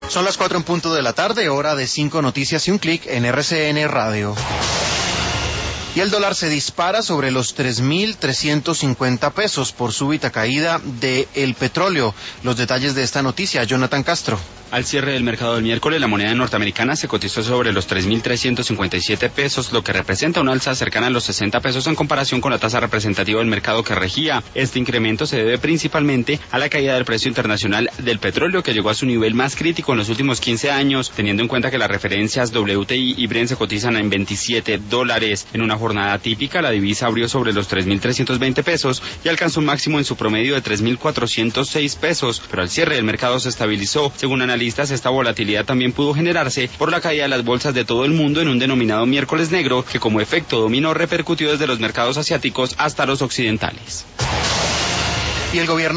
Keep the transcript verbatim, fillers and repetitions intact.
Son las cuatro en punto de la tarde, hora de cinco noticias y un clic en R C N Radio. Y el dólar se dispara sobre los tres mil trescientos cincuenta pesos por súbita caída del petróleo. Los detalles de esta noticia, Jonathan Castro. Al cierre del mercado del miércoles, la moneda norteamericana se cotizó sobre los tres mil trescientos cincuenta y siete pesos, lo que representa una alza cercana a los sesenta pesos en comparación con la tasa representativa del mercado que regía. Este incremento se debe principalmente a la caída del precio internacional del petróleo, que llegó a su nivel más crítico en los últimos quince años, teniendo en cuenta que las referencias W T I y Brent se cotizan en veintisiete dólares. En una jornada típica, la divisa abrió sobre los tres mil trescientos veinte pesos y alcanzó un máximo en su promedio de tres mil cuatrocientos seis pesos, pero al cierre del mercado se estabilizó. Según analistas, esta volatilidad también pudo generarse por la caída de las bolsas de todo el mundo en un denominado miércoles negro, que como efecto dominó repercutió desde los mercados asiáticos hasta los occidentales. Y el gobierno